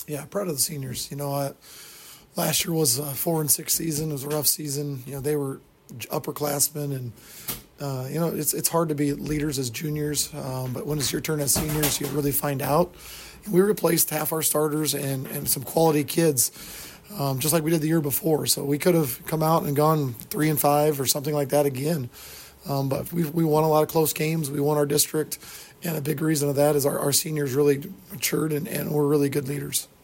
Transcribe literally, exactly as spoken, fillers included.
Yeah, proud of the seniors. You know, I, last year was a four and six season. It was a rough season. You know, they were upperclassmen, and uh, you know, it's it's hard to be leaders as juniors. Um, but when it's your turn as seniors, you really find out. And we replaced half our starters and and some quality kids, um, just like we did the year before. So we could have come out and gone three and five or something like that again. Um, but we we won a lot of close games. We won our district, and a big reason of that is our, our seniors really matured and, and we're really good leaders.